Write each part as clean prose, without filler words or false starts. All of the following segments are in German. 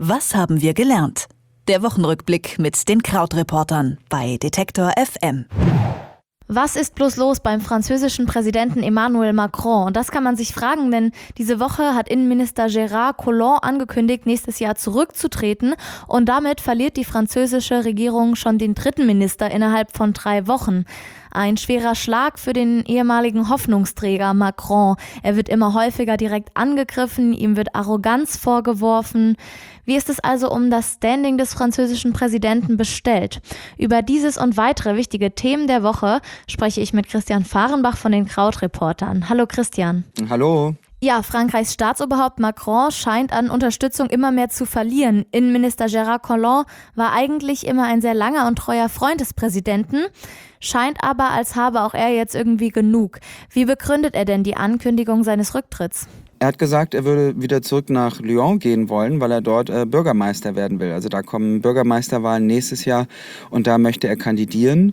Was haben wir gelernt? Der Wochenrückblick mit den Krautreportern bei Detektor FM. Was ist bloß los beim französischen Präsidenten Emmanuel Macron? Und das kann man sich fragen, denn diese Woche hat Innenminister Gérard Collomb angekündigt, nächstes Jahr zurückzutreten. Und damit verliert die französische Regierung schon den dritten Minister innerhalb von 3 Wochen. Ein schwerer Schlag für den ehemaligen Hoffnungsträger Macron. Er wird immer häufiger direkt angegriffen, ihm wird Arroganz vorgeworfen. Wie ist es also um das Standing des französischen Präsidenten bestellt? Über dieses und weitere wichtige Themen der Woche spreche ich mit Christian Fahrenbach von den Krautreportern. Hallo Christian. Hallo. Ja, Frankreichs Staatsoberhaupt Macron scheint an Unterstützung immer mehr zu verlieren. Innenminister Gérard Collomb war eigentlich immer ein sehr langer und treuer Freund des Präsidenten, scheint aber, als habe auch er jetzt irgendwie genug. Wie begründet er denn die Ankündigung seines Rücktritts? Er hat gesagt, er würde wieder zurück nach Lyon gehen wollen, weil er dort Bürgermeister werden will. Also da kommen Bürgermeisterwahlen nächstes Jahr und da möchte er kandidieren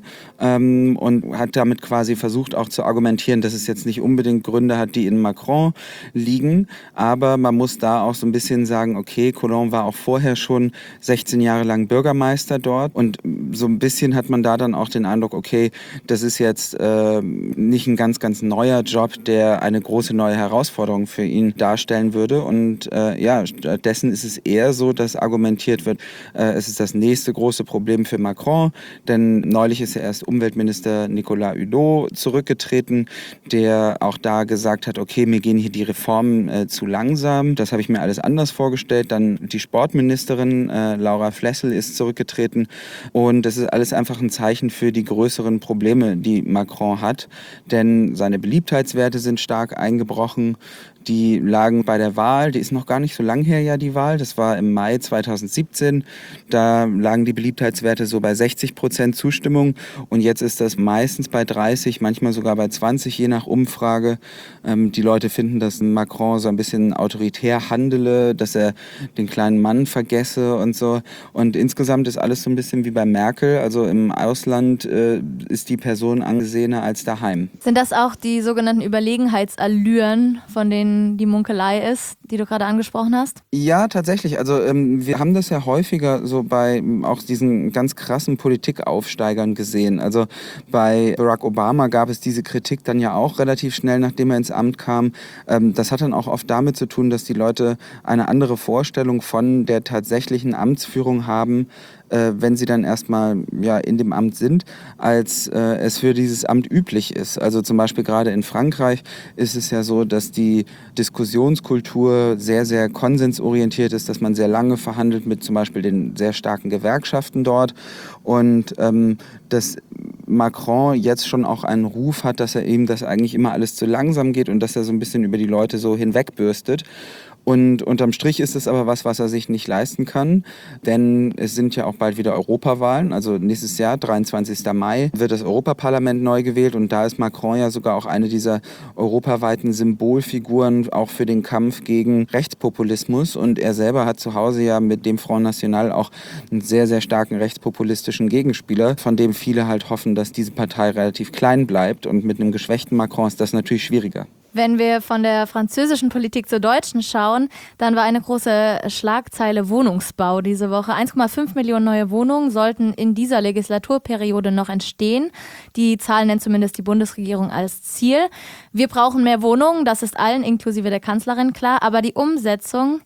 und hat damit quasi versucht auch zu argumentieren, dass es jetzt nicht unbedingt Gründe hat, die in Macron liegen. Aber man muss da auch so ein bisschen sagen, okay, Collomb war auch vorher schon 16 Jahre lang Bürgermeister dort und so ein bisschen hat man da dann auch den Eindruck, okay, das ist jetzt nicht ein ganz, ganz neuer Job, der eine große neue Herausforderung für ihn darstellen würde. Und stattdessen ist es eher so, dass argumentiert wird, es ist das nächste große Problem für Macron, denn neulich ist ja erst Umweltminister Nicolas Hulot zurückgetreten, der auch da gesagt hat, okay, mir gehen hier die Reformen zu langsam, das habe ich mir alles anders vorgestellt. Dann die Sportministerin Laura Flessel ist zurückgetreten und das ist alles einfach ein Zeichen für die größeren Probleme, die Macron hat, denn seine Beliebtheitswerte sind stark eingebrochen. Die lagen bei der Wahl, die ist noch gar nicht so lang her, ja, die Wahl. Das war im Mai 2017. Da lagen die Beliebtheitswerte so bei 60% Zustimmung. Und jetzt ist das meistens bei 30, manchmal sogar bei 20, je nach Umfrage. Die Leute finden, dass Macron so ein bisschen autoritär handele, dass er den kleinen Mann vergesse und so. Und insgesamt ist alles so ein bisschen wie bei Merkel. Also im Ausland ist die Person angesehener als daheim. Sind das auch die sogenannten Überlegenheitsallüren, von denen die Munkelei ist, die du gerade angesprochen hast? Ja, tatsächlich. Also wir haben das ja häufiger so bei auch diesen ganz krassen Politikaufsteigern gesehen. Also bei Barack Obama gab es diese Kritik dann ja auch relativ schnell, nachdem er ins Amt kam. Das hat dann auch oft damit zu tun, dass die Leute eine andere Vorstellung von der tatsächlichen Amtsführung haben, wenn sie dann erstmal in dem Amt sind, als es für dieses Amt üblich ist. Also zum Beispiel gerade in Frankreich ist es ja so, dass die Diskussionskultur sehr, sehr konsensorientiert ist, dass man sehr lange verhandelt mit zum Beispiel den sehr starken Gewerkschaften dort und dass Macron jetzt schon auch einen Ruf hat, dass er eben, dass eigentlich immer alles zu langsam geht und dass er so ein bisschen über die Leute so hinwegbürstet. Und unterm Strich ist es aber was er sich nicht leisten kann, denn es sind ja auch bald wieder Europawahlen, also nächstes Jahr, 23. Mai, wird das Europaparlament neu gewählt und da ist Macron ja sogar auch eine dieser europaweiten Symbolfiguren auch für den Kampf gegen Rechtspopulismus und er selber hat zu Hause ja mit dem Front National auch einen sehr, sehr starken rechtspopulistischen Gegenspieler, von dem viele halt hoffen, dass diese Partei relativ klein bleibt und mit einem geschwächten Macron ist das natürlich schwieriger. Wenn wir von der französischen Politik zur deutschen schauen, dann war eine große Schlagzeile Wohnungsbau diese Woche. 1,5 Millionen neue Wohnungen sollten in dieser Legislaturperiode noch entstehen. Die Zahl nennt zumindest die Bundesregierung als Ziel. Wir brauchen mehr Wohnungen, das ist allen, inklusive der Kanzlerin, klar. Aber die Umsetzung,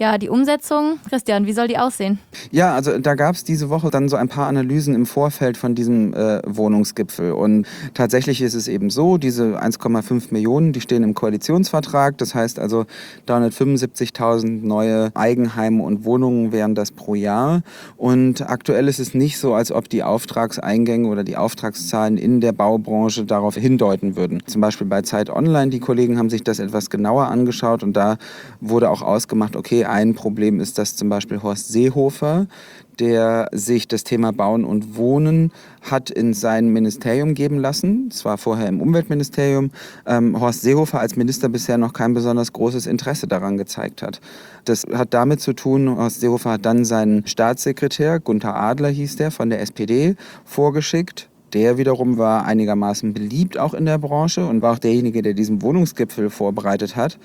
Christian, wie soll die aussehen? Ja, also da gab es diese Woche dann so ein paar Analysen im Vorfeld von diesem Wohnungsgipfel. Und tatsächlich ist es eben so, diese 1,5 Millionen, die stehen im Koalitionsvertrag. Das heißt also 375.000 neue Eigenheime und Wohnungen wären das pro Jahr. Und aktuell ist es nicht so, als ob die Auftragseingänge oder die Auftragszahlen in der Baubranche darauf hindeuten würden. Zum Beispiel bei Zeit Online, die Kollegen haben sich das etwas genauer angeschaut und da wurde auch ausgemacht, okay, ein Problem ist, dass zum Beispiel Horst Seehofer, der sich das Thema Bauen und Wohnen hat in sein Ministerium geben lassen. Das war vorher im Umweltministerium. Horst Seehofer als Minister bisher noch kein besonders großes Interesse daran gezeigt hat. Das hat damit zu tun, Horst Seehofer hat dann seinen Staatssekretär, Gunther Adler hieß der, von der SPD, vorgeschickt. Der wiederum war einigermaßen beliebt auch in der Branche und war auch derjenige, der diesen Wohnungsgipfel vorbereitet hat.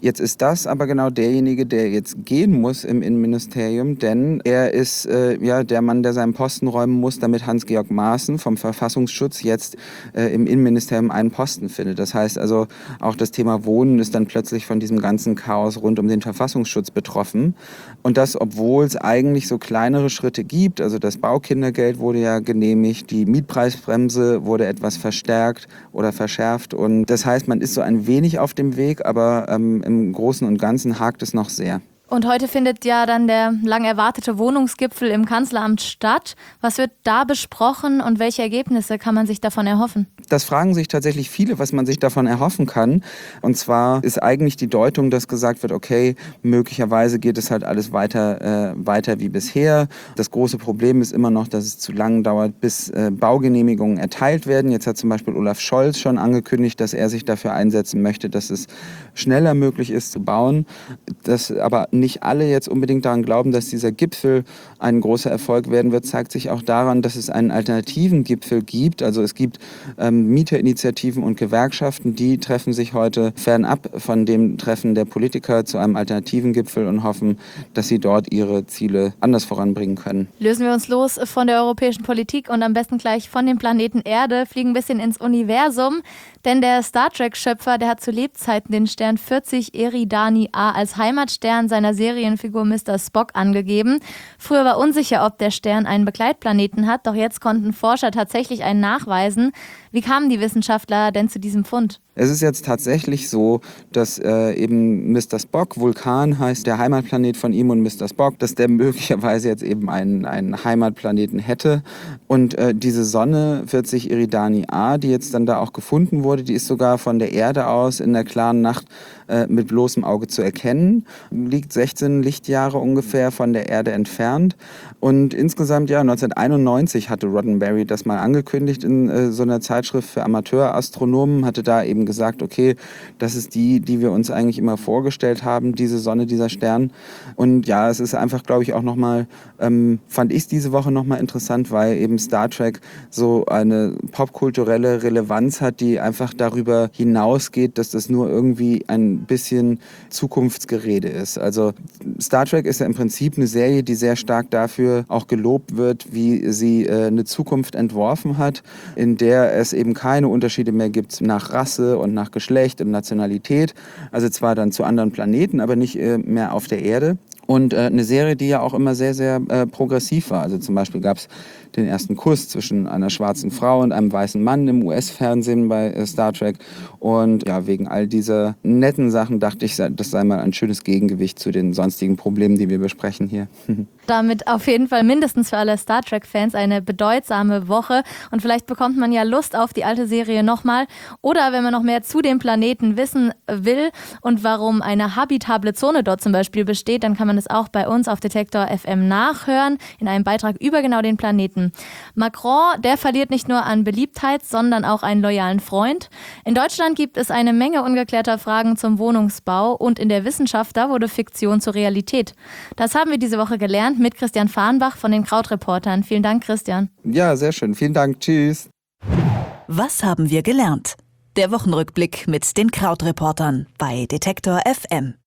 Jetzt ist das aber genau derjenige, der jetzt gehen muss im Innenministerium, denn er ist der Mann, der seinen Posten räumen muss, damit Hans-Georg Maaßen vom Verfassungsschutz jetzt im Innenministerium einen Posten findet. Das heißt also, auch das Thema Wohnen ist dann plötzlich von diesem ganzen Chaos rund um den Verfassungsschutz betroffen. Und das, obwohl es eigentlich so kleinere Schritte gibt. Also das Baukindergeld wurde ja genehmigt, die Mietpreisbremse wurde etwas verstärkt oder verschärft. Und das heißt, man ist so ein wenig auf dem Weg, aber im Großen und Ganzen hakt es noch sehr. Und heute findet ja dann der lang erwartete Wohnungsgipfel im Kanzleramt statt. Was wird da besprochen und welche Ergebnisse kann man sich davon erhoffen? Das fragen sich tatsächlich viele, was man sich davon erhoffen kann. Und zwar ist eigentlich die Deutung, dass gesagt wird, okay, möglicherweise geht es halt alles weiter wie bisher. Das große Problem ist immer noch, dass es zu lang dauert, bis Baugenehmigungen erteilt werden. Jetzt hat zum Beispiel Olaf Scholz schon angekündigt, dass er sich dafür einsetzen möchte, dass es schneller möglich ist zu bauen. Dass aber nicht alle jetzt unbedingt daran glauben, dass dieser Gipfel ein großer Erfolg werden wird, zeigt sich auch daran, dass es einen alternativen Gipfel gibt. Also es gibt Mieterinitiativen und Gewerkschaften, die treffen sich heute fernab von dem Treffen der Politiker zu einem alternativen Gipfel und hoffen, dass sie dort ihre Ziele anders voranbringen können. Lösen wir uns los von der europäischen Politik und am besten gleich von dem Planeten Erde, fliegen ein bisschen ins Universum, denn der Star Trek-Schöpfer, der hat zu Lebzeiten den Stern 40 Eridani A als Heimatstern seiner Serienfigur Mr. Spock angegeben. Früher war unsicher, ob der Stern einen Begleitplaneten hat, doch jetzt konnten Forscher tatsächlich einen nachweisen. Wie kamen die Wissenschaftler denn zu diesem Fund? Es ist jetzt tatsächlich so, dass eben Mr. Spock, Vulkan heißt der Heimatplanet von ihm und Mr. Spock, dass der möglicherweise jetzt eben einen Heimatplaneten hätte. Und diese Sonne 40 Eridani A, die jetzt dann da auch gefunden wurde, die ist sogar von der Erde aus in der klaren Nacht mit bloßem Auge zu erkennen. Liegt 16 Lichtjahre ungefähr von der Erde entfernt. Und insgesamt, 1991 hatte Roddenberry das mal angekündigt in so einer Zeitschrift für Amateurastronomen, hatte da eben gesagt, okay, das ist die wir uns eigentlich immer vorgestellt haben, diese Sonne, dieser Stern. Und ja, es ist einfach, glaube ich, auch nochmal, fand ich es diese Woche nochmal interessant, weil eben Star Trek so eine popkulturelle Relevanz hat, die einfach darüber hinausgeht, dass das nur irgendwie ein bisschen Zukunftsgerede ist. Also Star Trek ist ja im Prinzip eine Serie, die sehr stark dafür auch gelobt wird, wie sie eine Zukunft entworfen hat, in der es eben keine Unterschiede mehr gibt nach Rasse und nach Geschlecht und Nationalität. Also zwar dann zu anderen Planeten, aber nicht mehr auf der Erde. Und eine Serie, die ja auch immer sehr, sehr progressiv war. Also zum Beispiel gab es den ersten Kuss zwischen einer schwarzen Frau und einem weißen Mann im US-Fernsehen bei Star Trek. Und ja, wegen all dieser netten Sachen dachte ich, das sei mal ein schönes Gegengewicht zu den sonstigen Problemen, die wir besprechen hier. Damit auf jeden Fall mindestens für alle Star Trek-Fans eine bedeutsame Woche. Und vielleicht bekommt man ja Lust auf die alte Serie nochmal. Oder wenn man noch mehr zu dem Planeten wissen will und warum eine habitable Zone dort zum Beispiel besteht, dann kann man das auch bei uns auf Detektor FM nachhören, in einem Beitrag über genau den Planeten. Macron, der verliert nicht nur an Beliebtheit, sondern auch einen loyalen Freund. In Deutschland gibt es eine Menge ungeklärter Fragen zum Wohnungsbau und in der Wissenschaft, da wurde Fiktion zur Realität. Das haben wir diese Woche gelernt mit Christian Fahrenbach von den Krautreportern. Vielen Dank, Christian. Ja, sehr schön. Vielen Dank. Tschüss. Was haben wir gelernt? Der Wochenrückblick mit den Krautreportern bei Detektor FM.